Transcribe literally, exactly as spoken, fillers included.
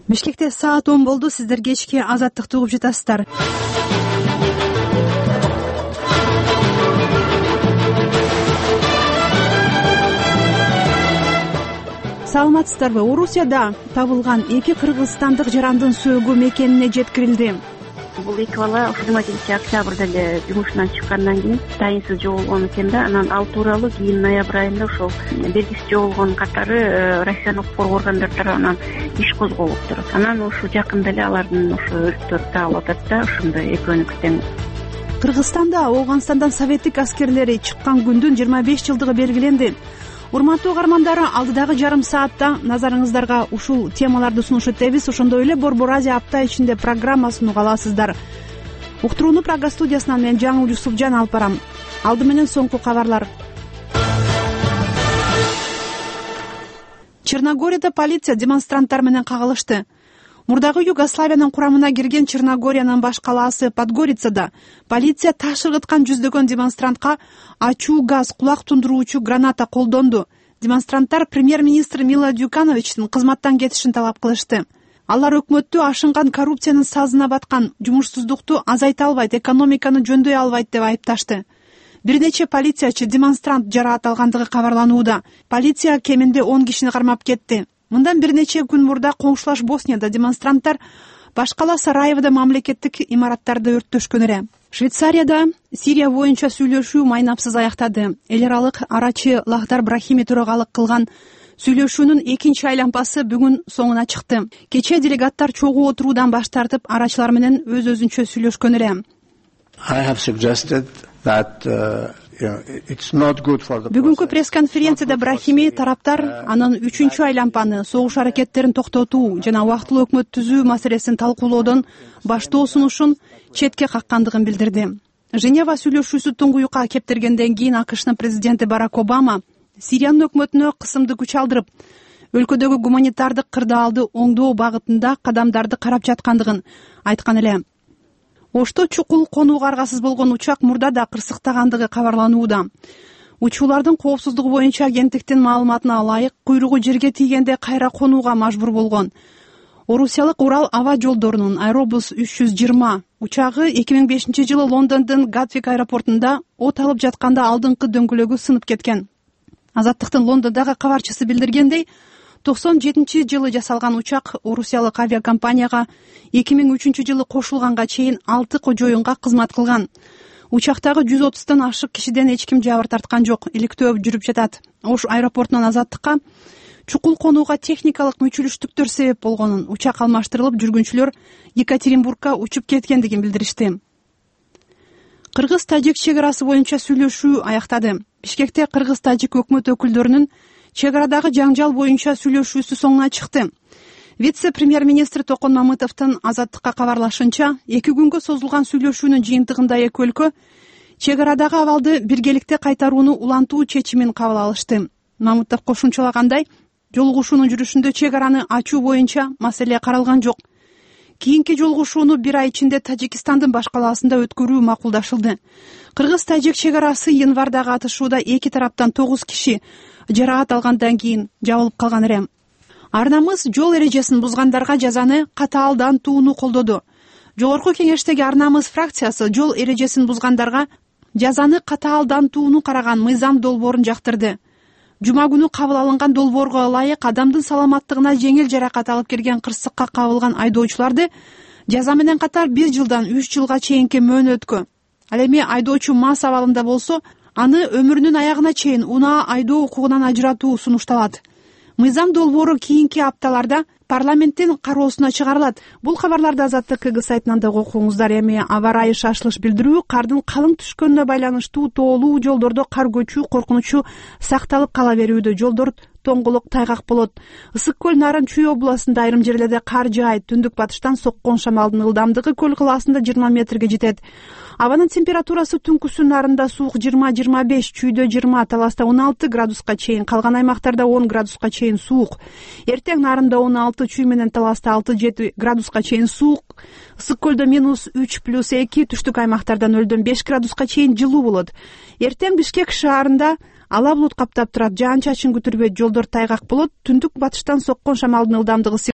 Бишкекте саат он болду. Сиздер кечки Азаттыкты угуп жатасыздар. Саламатсыздарбы? Орусияда табылган эки кыргызстандык жарандын сөөгү мекенине жеткирилди. Бул эки бала жыйырма жетинчи октябрда эле жумушунан чыккандан кийин тайынсыз жоголгон экен да, анан ал тууралуу кийин ноябрь айында ошол белгисиз жоголгон катары Россиянын укук коргоо органдары тарабынан иш козголуптур. Анан ушу жакында эле алардын ошо өлүктөрү табылып атат да, ошондой экөөнүктөн. Кыргызстанда Афганстандан советтик аскерлери чыккан күндүн жыйырма беш жылдыгы белгиленди. Урматтуу угармандар, алдыдагы жарым саатта назарыңыздарга ушул темаларды сунуш этебиз. Ошондой эле Борбор Азия апта ичинде программасын уга аласыздар. Уктурууну Прага студиясынан мен Жаңыл Жусупжан алып барам. Алды менен соңку кабарлар. Черногорияда полиция демонстранттар менен кагылышты. Мурдагы Югославиянын курамына кирген Черногориянын баш калаасы Подгорицада полиция таш ыргыткан жүздөгөн демонстрантка ачуу газ, кулак тундуруучу граната колдонду. Демонстранттар премьер-министр Мила Дюкановичтин кызматтан кетишин талап кылышты. Алар өкмөттү ашынган коррупциянын сазына баткан, жумушсуздукту азайта албайт, экономиканы жөндөй албайт деп айыпташты. Бир нече полициячы демонстрант жараат алгандыгы кабарланууда. Полиция кеминде он кишини кармап кетти. Мындан бир нече күн мурда коңшулаш Боснияда демонстранттар баш кала Сараевода мамлекеттик имараттарды өрттөшкөн эле. Швейцарияда Сирия боюнча сүйлөшүү майнапсыз аяктады. Эл аралык арачы Лахдар Брахими төрагалык кылган сүйлөшүүнүн экинчи айлампасы бүгүн соңуна чыкты. Кечээ делегаттар чогуу отуруудан баш тартып, арачылар менен өз-өзүнчө сүйлөшкөн эле. Бүгүнкү пресс-конференцияда Брахими тараптар анын үчүнчү айлампаны, согуш аракеттерин токтотуу жана убактылуу өкмөт түзүү маселесин талкуулоодон баштоо сунушун четке каккандыгын билдирди. Женева сүйлөшүүсү туңгуюкка кептиргенден кийин АКШнын президенти Барак Обама Сириянын өкмөтүнө кысымды күч алдырып, өлкөдөгү гуманитардык кырдаалды оңдоо багытында кадамдарды карап жаткандыгын айткан эле. Ошто чукул конууга аргасыз болгон учак мурда да кырсыктагандыгы кабарланууда. Учуулардын коопсуздугу боюнча агенттиктин маалыматына ылайык, куйругу жерге тийгенде кайра конууга мажбур болгон. Орусиялык Урал аба жолдорунун Аэробус үч жүз жыйырма учагы эки миң бешинчи жылы Лондондун Гатвик аэропортунда от алып жатканда алдыңкы дөңгөлөгү сынып кеткен. Азаттыктын Лондондогу кабарчысы билдиргендей, токсон жетинчи жылы жасалган учак орусиялык авиакомпанияга эки миң үчүнчү жылы кошулганга чейин алты кожоюнга кызмат кылган. Учактагы жүз отуздан ашык кишиден эч ким жабыр тарткан жок, иликтөө жүрүп жатат. Ош аэропортунан Азаттыкка чукул конууга техникалык мүчүлүштүктөр себеп болгонун, учак алмаштырылып, жүргүнчүлөр Екатеринбургка учуп кеткендигин билдиришти. Кыргыз-тажик чек арасы боюнча сүйлөшүү аяктады. Бишкекте кыргыз-тажик өкмөт өкүлдөрүнүн чек арадагы жаңжал боюнча сүйлөшүүсү соңуна чыкты. Вице-премьер-министр Токон Мамытовдун Азаттыкка кабарлашынча, эки күнгө созулган сүйлөшүүнүн жыйынтыгында эки өлкө чек арадагы абалды биргеликте кайтарууну улантуу чечимин кабыл алышты. Мамытов кошумчалагандай, жолугушуунун жүрүшүндө чек араны ачуу боюнча маселе каралган жок. Кийинки жолугушууну бир ай ичинде Тажикстандын баш калаасында өткөрүү макулдашылды. Кыргыз-тажик чек арасы январдагы атышууда эки тараптан тогуз киши жараат алгандан кийин жабылып калган эле. Арнамыз жол эрежесин бузгандарга жазаны катаалдантууну колдоду. Жогорку кеңештеги Арнамыз фракциясы жол эрежесин бузгандарга жазаны катаалдантууну караган мыйзам долбоорун жактырды. Жума күнү кабыл алынган долбоорго ылайык адамдын саламаттыгына жеңил жаракат алып келген кырсыкка кабылган айдоочуларды жаза менен катар бир жылдан үч жылга чейинки мөөнөткө, ал эми айдоочу мас абалында болсо, аны өмүрүнүн аягына чейин унаа айдоо укугунан ажыратуу сунушталат. Мыйзам долбоору кийинки апталарда парламенттин кароосуна чыгарылат. Бул кабарларды Азаттык КГ сайтынан да окуңуздар. Эми аба ырайы шашылыш билдирүү, кардын калың түшкөнүнө байланыштуу тоолуу жолдордо кар көчүү коркунучу сакталып кала берүүдө. Жолдор тоңголук, тайгак болот. Ысык көл Нарын Чүй областында айрым жерлерде кар жаайт. Түндүк батыштан соккон шамалдын ылдамдыгы көл кылаасында жыйырма метрге жетет. Абанын температурасы түнкүсү Нарында суук жыйырма жыйырма беш, Чүйдө жыйырма, Таласта он алты градуска чейин, калган аймактарда он градуска чейин суук. Эртең Нарында он алты, Чүй менен Таласта алты жети градуска чейин суук. Ысык көлдө минус үч плюс эки, түштүк аймактарда нөлдөн беш градуска чейин жылуу болот. Эртең Бишкек шаарында ала булут каптап турат, жаан чачын күтүрбөйт, жолдор тайгак болот. Түндүк батыштан соккон шамалдын ылдамдыгы